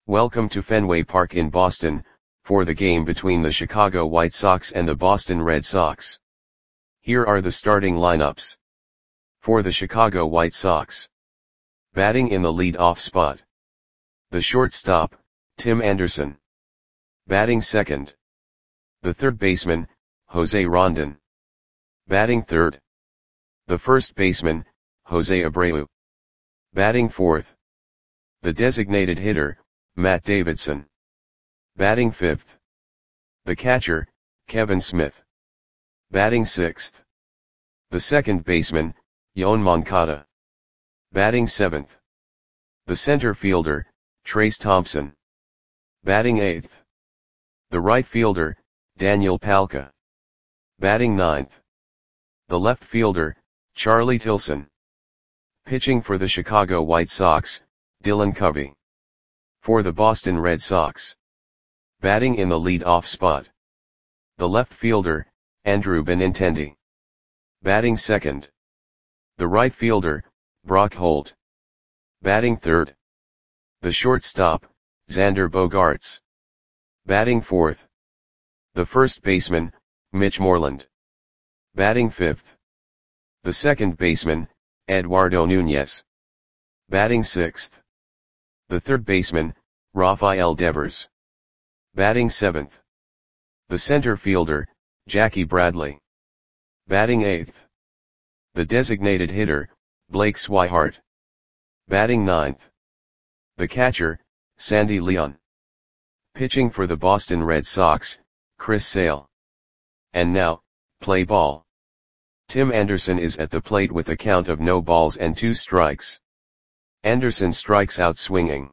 Welcome to Fenway Park in Boston, for the game between the Chicago White Sox and the Boston Red Sox. Here are the starting lineups. For the Chicago White Sox. Batting in the lead-off spot. The shortstop, Tim Anderson. Batting second. The third baseman, Jose Rondon. Batting third. The first baseman, Jose Abreu. Batting fourth. The designated hitter, Matt Davidson. Batting fifth. The catcher, Kevin Smith. Batting sixth. The second baseman, Yoan Moncada. Batting seventh. The center fielder, Trayce Thompson. Batting eighth. The right fielder, Daniel Palka. Batting ninth. The left fielder, Charlie Tilson. Pitching for the Chicago White Sox, Dylan Covey. For the Boston Red Sox. Batting in the lead-off spot. The left fielder, Andrew Benintendi. Batting second. The right fielder, Brock Holt. Batting third. The shortstop, Xander Bogaerts. Batting fourth. The first baseman, Mitch Moreland. Batting fifth. The second baseman, Eduardo Nunez. Batting sixth. The third baseman, Rafael Devers. Batting seventh. The center fielder, Jackie Bradley. Batting eighth. The designated hitter, Blake Swihart. Batting ninth. The catcher, Sandy Leon. Pitching for the Boston Red Sox, Chris Sale. And now, play ball. Tim Anderson is at the plate with a count of no balls and 2 strikes. Anderson strikes out swinging.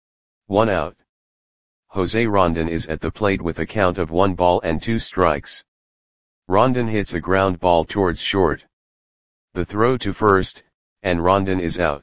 1 out. Jose Rondon is at the plate with a count of 1 ball and 2 strikes. Rondon hits a ground ball towards short. The throw to first, and Rondon is out.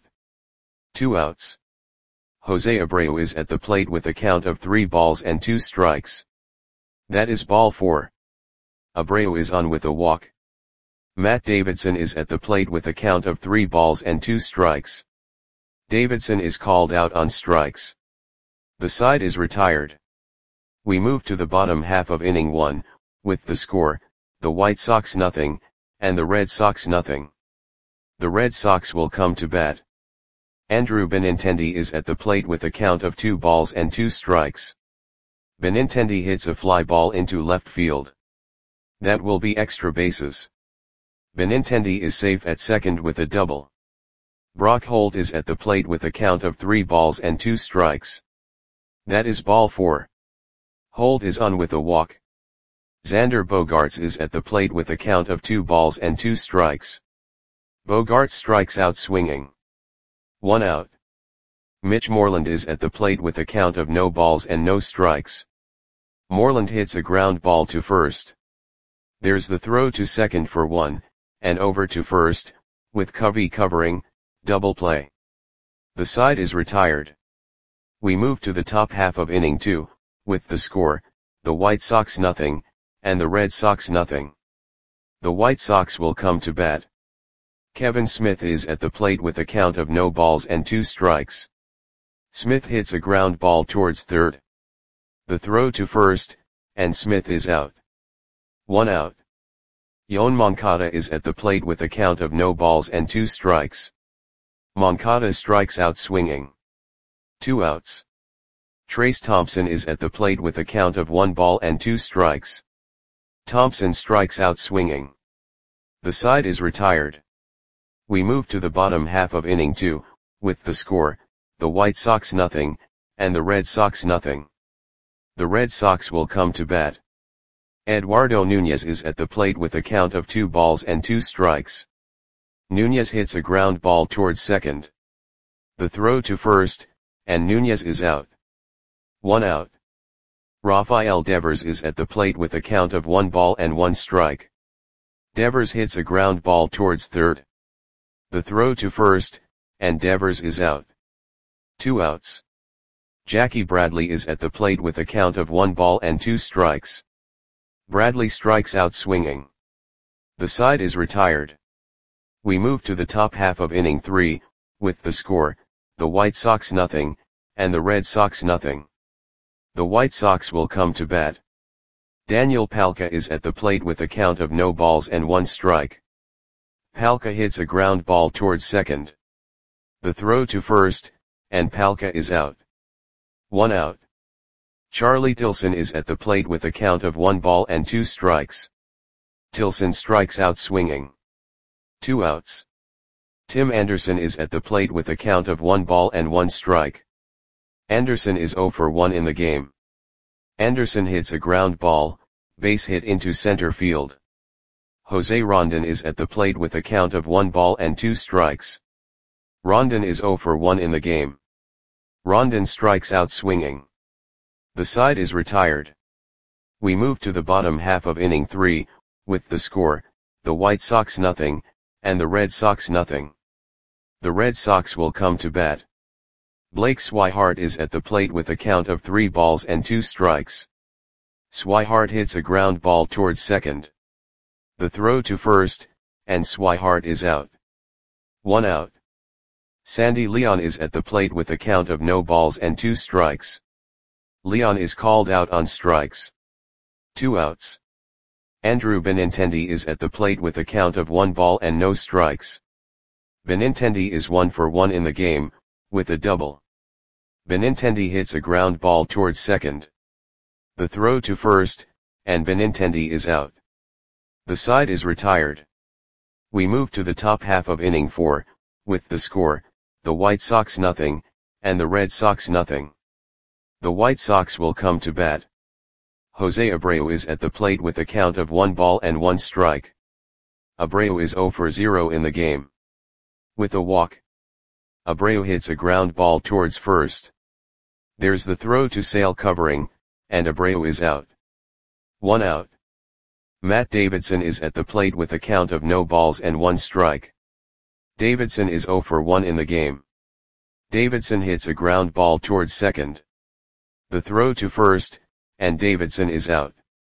2 outs. Jose Abreu is at the plate with a count of 3 balls and 2 strikes. That is ball 4. Abreu is on with a walk. Matt Davidson is at the plate with a count of 3 balls and 2 strikes. Davidson is called out on strikes. The side is retired. We move to the bottom half of inning 1, with the score, the White Sox nothing, and the Red Sox nothing. The Red Sox will come to bat. Andrew Benintendi is at the plate with a count of 2 balls and 2 strikes. Benintendi hits a fly ball into left field. That will be extra bases. Benintendi is safe at second with a double. Brock Holt is at the plate with a count of 3 balls and 2 strikes. That is ball 4. Holt is on with a walk. Xander Bogaerts is at the plate with a count of 2 balls and 2 strikes. Bogaerts strikes out swinging. 1 out. Mitch Moreland is at the plate with a count of no balls and no strikes. Moreland hits a ground ball to first. There's the throw to second for 1, and over to first, with Covey covering, double play. The side is retired. We move to the top half of inning 2, with the score, the White Sox nothing, and the Red Sox nothing. The White Sox will come to bat. Kevin Smith is at the plate with a count of no balls and 2 strikes. Smith hits a ground ball towards third. The throw to first, and Smith is out. 1 out. Yoan Moncada is at the plate with a count of no balls and 2 strikes. Moncada strikes out swinging. 2 outs. Trayce Thompson is at the plate with a count of 1 ball and 2 strikes. Thompson strikes out swinging. The side is retired. We move to the bottom half of inning 2, with the score, the White Sox nothing, and the Red Sox nothing. The Red Sox will come to bat. Eduardo Nunez is at the plate with a count of 2 balls and 2 strikes. Nunez hits a ground ball towards second. The throw to first, and Nunez is out. 1 out. Rafael Devers is at the plate with a count of 1 ball and 1 strike. Devers hits a ground ball towards third. The throw to first, and Devers is out. 2 outs. Jackie Bradley is at the plate with a count of 1 ball and 2 strikes. Bradley strikes out swinging. The side is retired. We move to the top half of inning 3, with the score, the White Sox nothing, and the Red Sox nothing. The White Sox will come to bat. Daniel Palka is at the plate with a count of no balls and 1 strike. Palka hits a ground ball towards second. The throw to first, and Palka is out. 1 out. Charlie Tilson is at the plate with a count of 1 ball and 2 strikes. Tilson strikes out swinging. 2 outs. Tim Anderson is at the plate with a count of 1 ball and 1 strike. Anderson is 0 for 1 in the game. Anderson hits a ground ball, base hit into center field. Jose Rondon is at the plate with a count of 1 ball and 2 strikes. Rondon is 0 for 1 in the game. Rondon strikes out swinging. The side is retired. We move to the bottom half of inning 3, with the score, the White Sox nothing, and the Red Sox nothing. The Red Sox will come to bat. Blake Swihart is at the plate with a count of 3 balls and 2 strikes. Swihart hits a ground ball towards second. The throw to first, and Swihart is out. 1 out. Sandy Leon is at the plate with a count of no balls and 2 strikes. Leon is called out on strikes. 2 outs. Andrew Benintendi is at the plate with a count of 1 ball and no strikes. Benintendi is 1 for 1 in the game, with a double. Benintendi hits a ground ball towards second. The throw to first, and Benintendi is out. The side is retired. We move to the top half of inning 4, with the score, the White Sox nothing, and the Red Sox nothing. The White Sox will come to bat. Jose Abreu is at the plate with a count of 1 ball and 1 strike. Abreu is 0 for 0 in the game. With a walk. Abreu hits a ground ball towards first. There's the throw to Sale covering, and Abreu is out. 1 out. Matt Davidson is at the plate with a count of no balls and 1 strike. Davidson is 0 for 1 in the game. Davidson hits a ground ball towards second. The throw to first, and Davidson is out.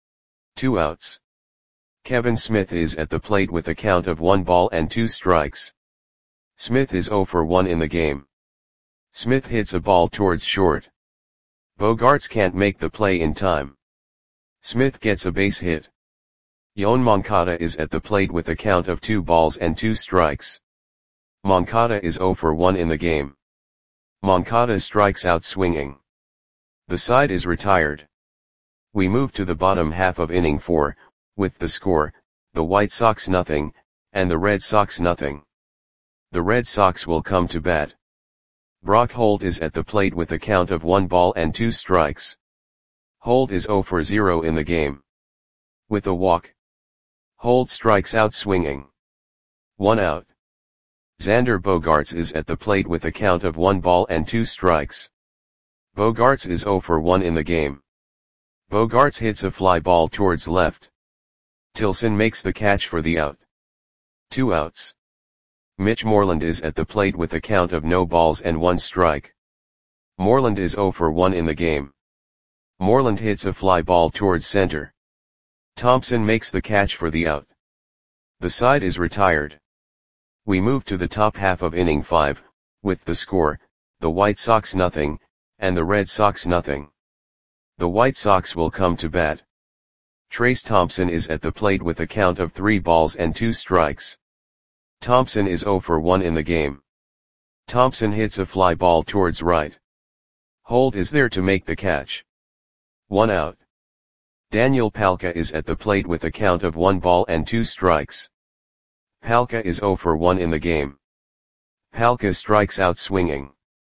2 outs. Kevin Smith is at the plate with a count of 1 ball and 2 strikes. Smith is 0 for 1 in the game. Smith hits a ball towards short. Bogaerts can't make the play in time. Smith gets a base hit. Yoan Moncada is at the plate with a count of 2 balls and 2 strikes. Moncada is 0 for 1 in the game. Moncada strikes out swinging. The side is retired. We move to the bottom half of inning 4, with the score, the White Sox nothing, and the Red Sox nothing. The Red Sox will come to bat. Brock Holt is at the plate with a count of 1 ball and 2 strikes. Holt is 0 for 0 in the game. With a walk. Holt strikes out swinging. 1 out. Xander Bogaerts is at the plate with a count of 1 ball and 2 strikes. Bogaerts is 0 for 1 in the game. Bogaerts hits a fly ball towards left. Tilson makes the catch for the out. 2 outs. Mitch Moreland is at the plate with a count of no balls and 1 strike. Moreland is 0 for 1 in the game. Moreland hits a fly ball towards center. Thompson makes the catch for the out. The side is retired. We move to the top half of inning 5, with the score, the White Sox nothing, and the Red Sox nothing. The White Sox will come to bat. Trace Thompson is at the plate with a count of 3 balls and 2 strikes. Thompson is 0 for 1 in the game. Thompson hits a fly ball towards right. Holt is there to make the catch. 1 out. Daniel Palka is at the plate with a count of 1 ball and 2 strikes. Palka is 0 for 1 in the game. Palka strikes out swinging.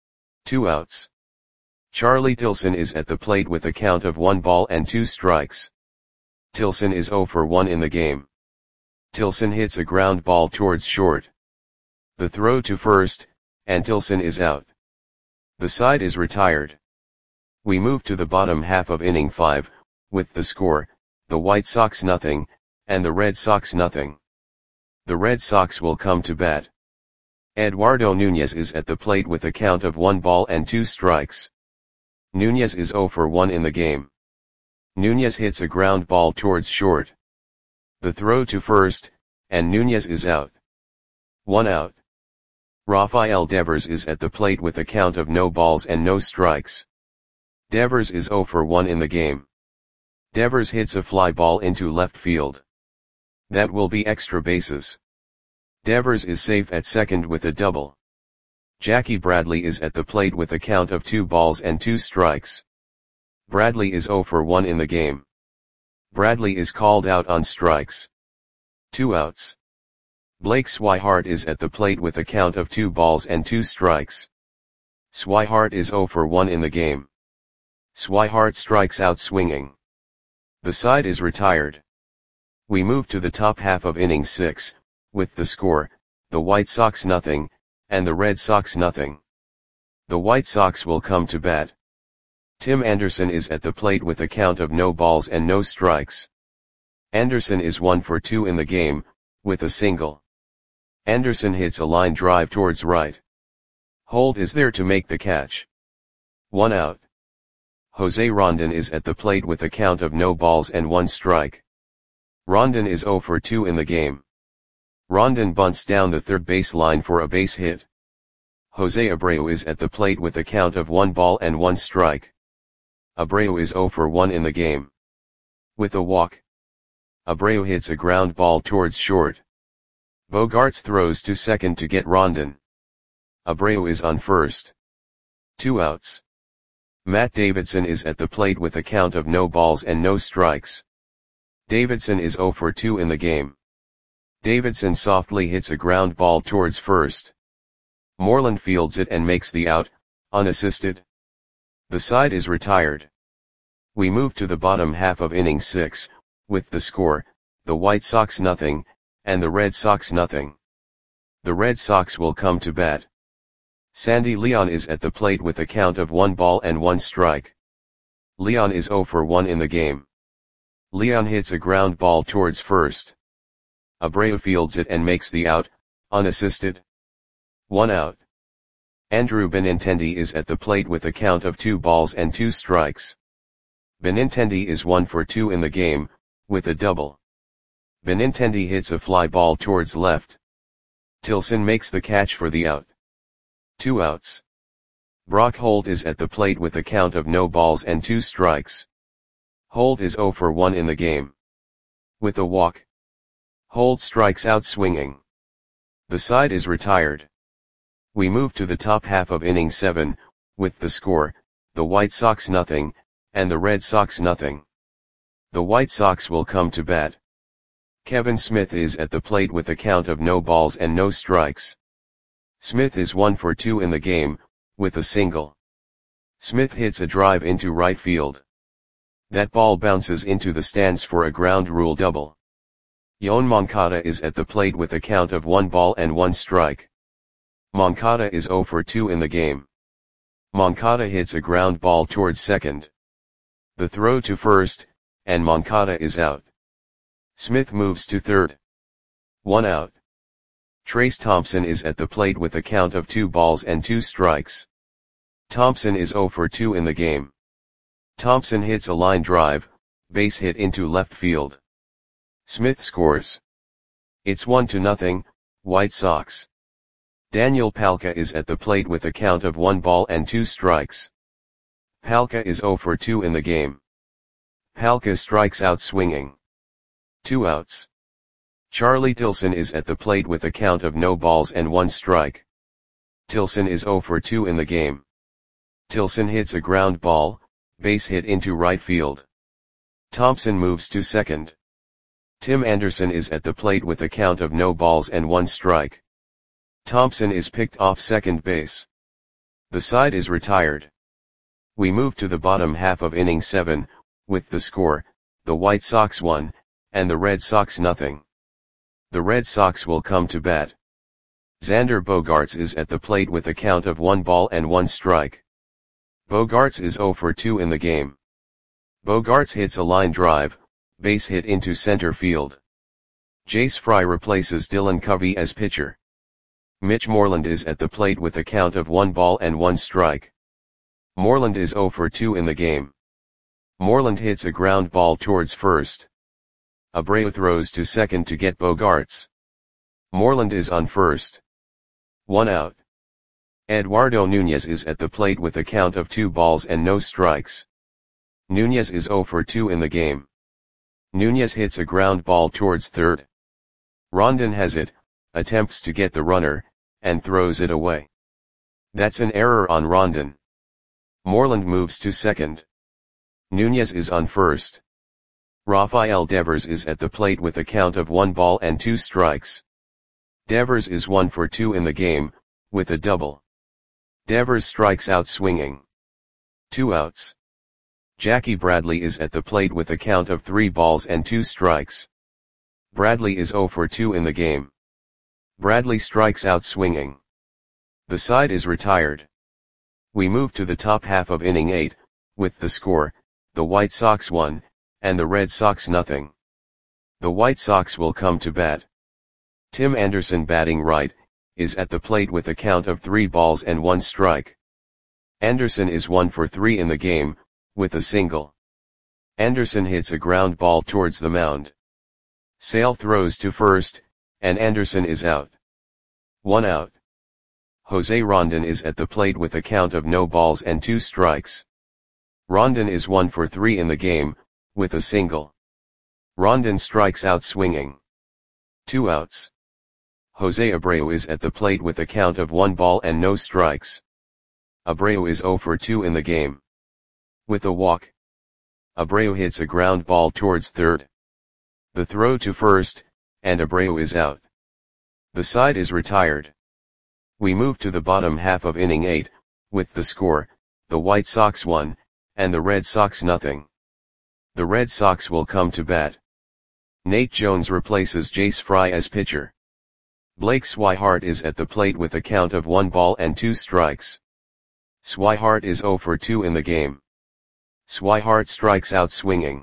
2 outs. Charlie Tilson is at the plate with a count of 1 ball and 2 strikes. Tilson is 0 for 1 in the game. Tilson hits a ground ball towards short. The throw to first, and Tilson is out. The side is retired. We move to the bottom half of inning 5, with the score, the White Sox nothing, and the Red Sox nothing. The Red Sox will come to bat. Eduardo Nunez is at the plate with a count of 1 ball and 2 strikes. Nunez is 0 for 1 in the game. Nunez hits a ground ball towards short. The throw to first, and Nunez is out. 1 out. Rafael Devers is at the plate with a count of no balls and no strikes. Devers is 0 for 1 in the game. Devers hits a fly ball into left field. That will be extra bases. Devers is safe at second with a double. Jackie Bradley is at the plate with a count of 2 balls and 2 strikes. Bradley is 0 for 1 in the game. Bradley is called out on strikes. 2 outs. Blake Swihart is at the plate with a count of 2 balls and 2 strikes. Swihart is 0 for 1 in the game. Swihart strikes out swinging. The side is retired. We move to the top half of inning 6, with the score, the White Sox nothing, and the Red Sox nothing. The White Sox will come to bat. Tim Anderson is at the plate with a count of no balls and no strikes. Anderson is 1 for 2 in the game, with a single. Anderson hits a line drive towards right. Holt is there to make the catch. 1 out. Jose Rondon is at the plate with a count of no balls and 1 strike. Rondon is 0 for 2 in the game. Rondon bunts down the third base line for a base hit. Jose Abreu is at the plate with a count of 1 ball and 1 strike. Abreu is 0 for 1 in the game. With a walk. Abreu hits a ground ball towards short. Bogaerts throws to second to get Rondon. Abreu is on first. 2 outs. Matt Davidson is at the plate with a count of no balls and no strikes. Davidson is 0 for 2 in the game. Davidson softly hits a ground ball towards first. Moreland fields it and makes the out, unassisted. The side is retired. We move to the bottom half of inning 6, with the score, the White Sox nothing, and the Red Sox nothing. The Red Sox will come to bat. Sandy Leon is at the plate with a count of 1 ball and 1 strike. Leon is 0 for 1 in the game. Leon hits a ground ball towards first. Abreu fields it and makes the out, unassisted. 1 out. Andrew Benintendi is at the plate with a count of 2 balls and 2 strikes. Benintendi is 1 for 2 in the game, with a double. Benintendi hits a fly ball towards left. Tilson makes the catch for the out. 2 outs. Brock Holt is at the plate with a count of no balls and 2 strikes. Holt is 0 for 1 in the game. With a walk. Holt strikes out swinging. The side is retired. We move to the top half of inning 7, with the score, the White Sox nothing, and the Red Sox nothing. The White Sox will come to bat. Kevin Smith is at the plate with a count of no balls and no strikes. Smith is 1 for 2 in the game, with a single. Smith hits a drive into right field. That ball bounces into the stands for a ground rule double. Yoan Moncada is at the plate with a count of 1 ball and 1 strike. Moncada is 0 for 2 in the game. Moncada hits a ground ball towards second. The throw to first, and Moncada is out. Smith moves to third. 1 out. Trace Thompson is at the plate with a count of 2 balls and 2 strikes. Thompson is 0 for 2 in the game. Thompson hits a line drive, base hit into left field. Smith scores. It's 1-0, White Sox. Daniel Palka is at the plate with a count of 1 ball and 2 strikes. Palka is 0 for 2 in the game. Palka strikes out swinging. 2 outs. Charlie Tilson is at the plate with a count of no balls and 1 strike. Tilson is 0 for 2 in the game. Tilson hits a ground ball, base hit into right field. Thompson moves to second. Tim Anderson is at the plate with a count of no balls and 1 strike. Thompson is picked off second base. The side is retired. We move to the bottom half of inning 7, with the score, the White Sox 1, and the Red Sox nothing. The Red Sox will come to bat. Xander Bogaerts is at the plate with a count of 1 ball and 1 strike. Bogaerts is 0 for 2 in the game. Bogaerts hits a line drive, base hit into center field. Jace Fry replaces Dylan Covey as pitcher. Mitch Moreland is at the plate with a count of 1 ball and 1 strike. Moreland is 0 for 2 in the game. Moreland hits a ground ball towards first. Abreu throws to second to get Bogaerts. Moreland is on first. 1 out. Eduardo Nunez is at the plate with a count of 2 balls and no strikes. Nunez is 0 for 2 in the game. Nunez hits a ground ball towards third. Rondon has it, attempts to get the runner, and throws it away. That's an error on Rondon. Moreland moves to second. Nunez is on first. Rafael Devers is at the plate with a count of 1 ball and 2 strikes. Devers is 1 for 2 in the game, with a double. Devers strikes out swinging. 2 outs. Jackie Bradley is at the plate with a count of 3 balls and 2 strikes. Bradley is 0 for 2 in the game. Bradley strikes out swinging. The side is retired. We move to the top half of inning 8, with the score, the White Sox 1, and the Red Sox 0. The White Sox will come to bat. Tim Anderson, batting right, is at the plate with a count of 3 balls and 1 strike. Anderson is 1 for 3 in the game, with a single. Anderson hits a ground ball towards the mound. Sale throws to first, and Anderson is out. 1 out. Jose Rondon is at the plate with a count of no balls and 2 strikes. Rondon is 1 for 3 in the game, with a single. Rondon strikes out swinging. 2 outs. Jose Abreu is at the plate with a count of 1 ball and no strikes. Abreu is 0 for 2 in the game. With a walk. Abreu hits a ground ball towards third. The throw to first, and Abreu is out. The side is retired. We move to the bottom half of inning 8, with the score, the White Sox 1, and the Red Sox 0. The Red Sox will come to bat. Nate Jones replaces Jace Fry as pitcher. Blake Swihart is at the plate with a count of 1 ball and 2 strikes. Swihart is 0 for 2 in the game. Swihart strikes out swinging.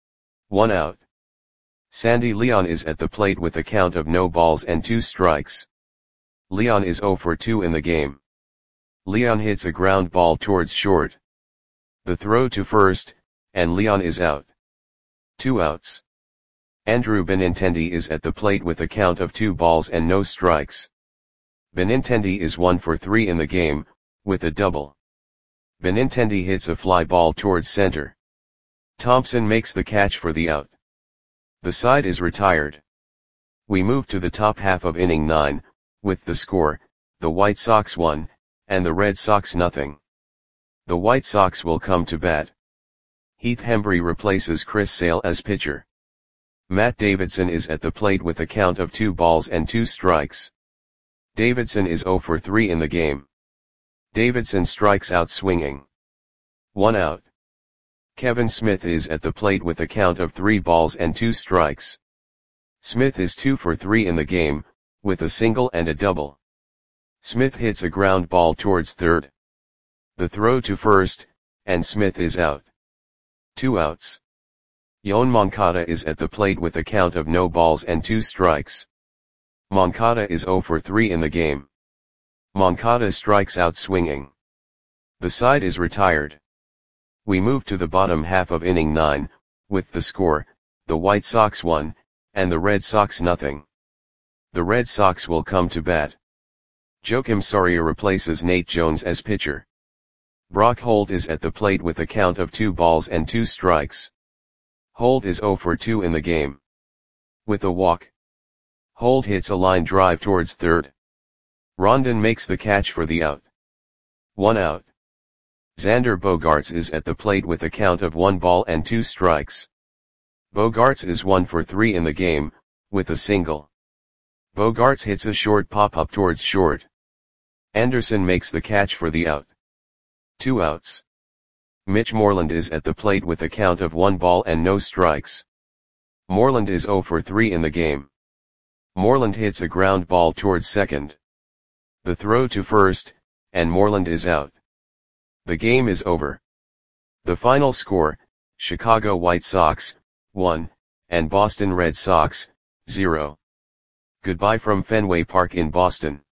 1 out. Sandy Leon is at the plate with a count of no balls and 2 strikes. Leon is 0 for 2 in the game. Leon hits a ground ball towards short. The throw to first, and Leon is out. 2 outs. Andrew Benintendi is at the plate with a count of 2 balls and no strikes. Benintendi is 1 for 3 in the game, with a double. Benintendi hits a fly ball towards center. Thompson makes the catch for the out. The side is retired. We move to the top half of inning 9, with the score, the White Sox 1, and the Red Sox 0. The White Sox will come to bat. Heath Hembree replaces Chris Sale as pitcher. Matt Davidson is at the plate with a count of 2 balls and 2 strikes. Davidson is 0 for 3 in the game. Davidson strikes out swinging. 1 out. Kevin Smith is at the plate with a count of 3 balls and 2 strikes. Smith is 2 for 3 in the game, with a single and a double. Smith hits a ground ball towards third. The throw to first, and Smith is out. 2 outs. Yoan Moncada is at the plate with a count of no balls and 2 strikes. Moncada is 0 for 3 in the game. Moncada strikes out swinging. The side is retired. We move to the bottom half of inning 9, with the score, the White Sox 1, and the Red Sox 0. The Red Sox will come to bat. Joakim Soria replaces Nate Jones as pitcher. Brock Holt is at the plate with a count of 2 balls and 2 strikes. Holt is 0 for 2 in the game. With a walk. Holt hits a line drive towards third. Rondon makes the catch for the out. 1 out. Xander Bogaerts is at the plate with a count of 1 ball and 2 strikes. Bogaerts is 1 for 3 in the game, with a single. Bogaerts hits a short pop-up towards short. Anderson makes the catch for the out. 2 outs. Mitch Moreland is at the plate with a count of 1 ball and no strikes. Moreland is 0 for 3 in the game. Moreland hits a ground ball towards second. The throw to first, and Moreland is out. The game is over. The final score, Chicago White Sox, 1, and Boston Red Sox, 0. Goodbye from Fenway Park in Boston.